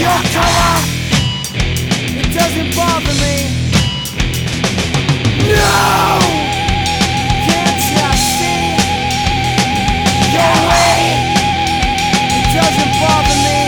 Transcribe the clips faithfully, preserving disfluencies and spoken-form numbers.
Your color, it doesn't bother me. No! Can't you see? Your way, it doesn't bother me.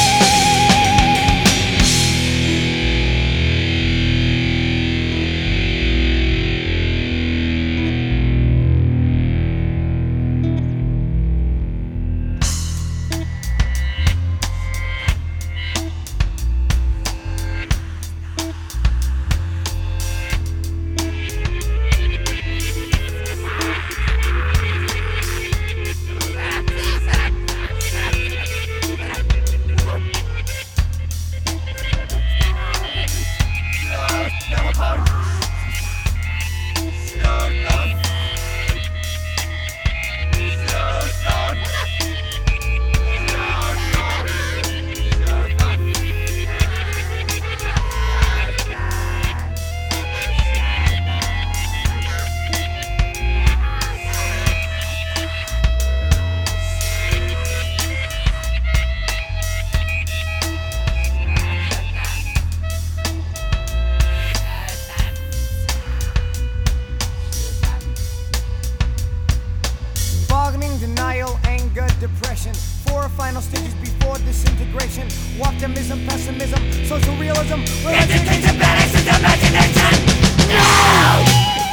Denial, anger, depression. Four final stages before disintegration. Optimism, pessimism, social realism. Realization to balance and imagination. No!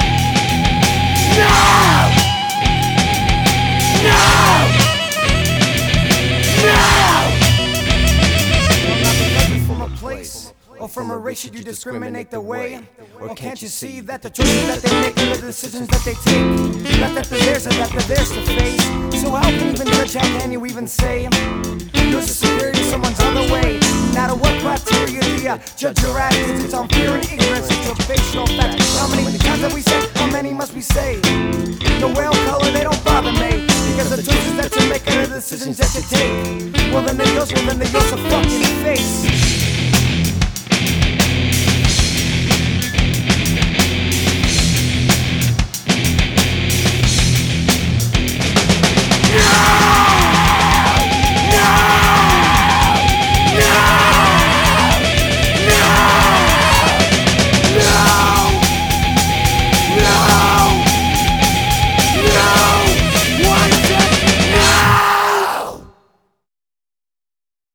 No! No! No! You're not the legend from a place or from a race. Should you discriminate the way? Or can't you see that the choices that they make are the decisions that they take? Not that they're theirs or that they're theirs to face. So how can you even judge, how can you even say yours is superior to someone's other way? Now to what criteria do you judge your attitudes? It's on fear and ignorance, it's your facial fact. How many times have we said, how many must we say? The whale color, they don't bother me, because the choices that you make are the decisions that you take. Well then they're yours, well then they're yours to fucking face.